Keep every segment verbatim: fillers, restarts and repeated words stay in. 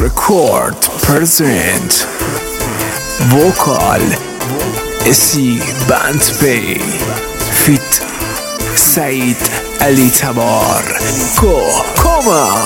Record present vocal اسی بند پی فیت سعید علی تبار کو کمان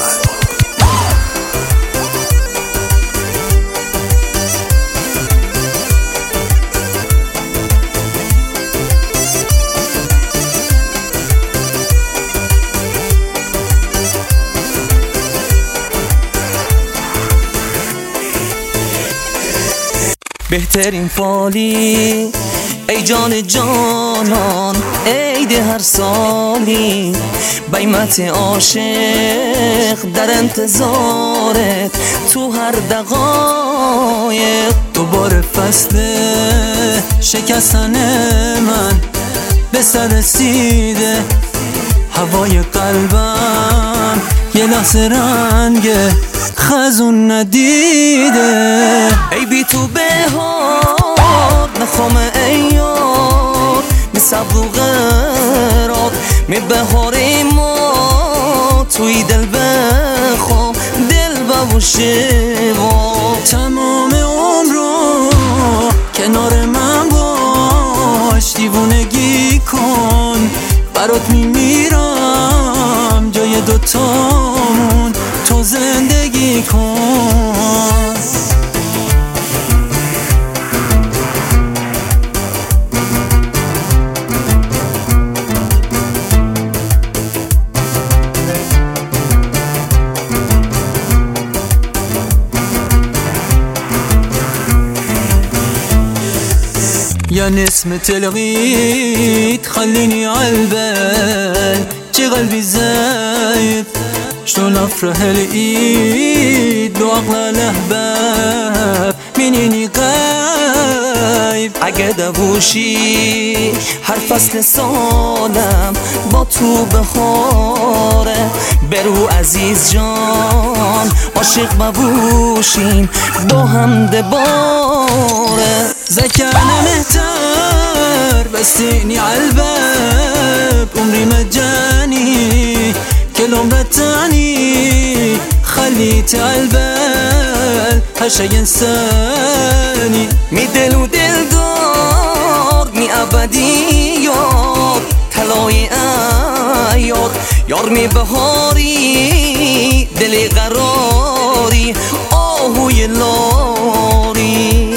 بهترین فالی ای جان جانان عید هر سالی بیمت عاشق در انتظارت تو هر دقایق دوباره فصل شکستن من به سر رسیده هوای قلبم یه لحظه رنگ خزون ندیده ای بی تو بهار نخوام ایار می صبر و قرار می بهاری ما توی دل بخوام دل ببوشه تمام عمر رو کنار من باش دیوونگی کن برات میمیرم جای دوتامون تو زندگی کن يا نسمة الغيط خليني عالبال جي قلبي زايد شلون افرح الايد لو اغلى الاحباب منيني غايب عقد ابوشي هر فصل سالم با تو بخاره برو عزیز جان عاشق ببوشیم با هم دباره زكانا مهتر بسيني عالباب عمري مجاني كل عمر التاني خليت عالبال هالشي ينساني مي دل و دل دار مي ابدي يار تلاي ايار يار مي بهاري دلي قراري آهوی لاری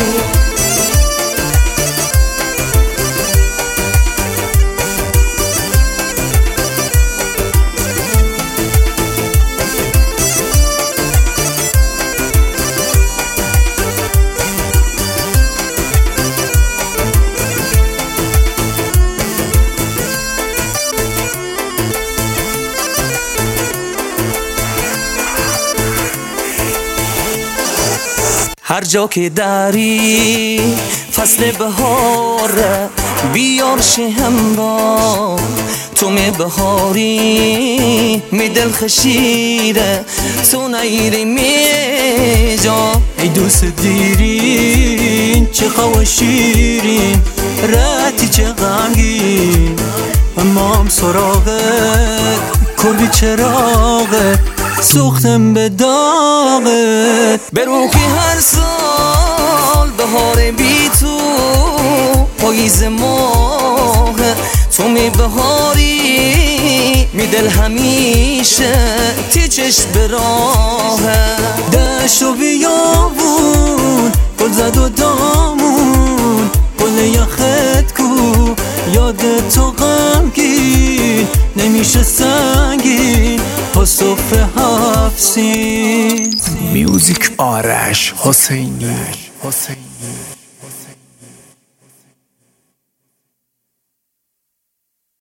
هر جا که داری فصل بهاره بیار شهم با تو می بهاری می دل خشیره تو نیری می جا ای دوست دیرین چه خواه شیرین راتی چه غمگین اما هم سراغت کلی چراغت سوختم به داغت برو که هر سال بهار بی تو پاییز ماه تو می بهاری می دل همیشه تی چشم به راه دشت و بیابون گل زد و دامون گل یخت کو یاد تو غمگین نمیشه سنگین پاسخ هفت سین میوزیک آرش حسینی حسینی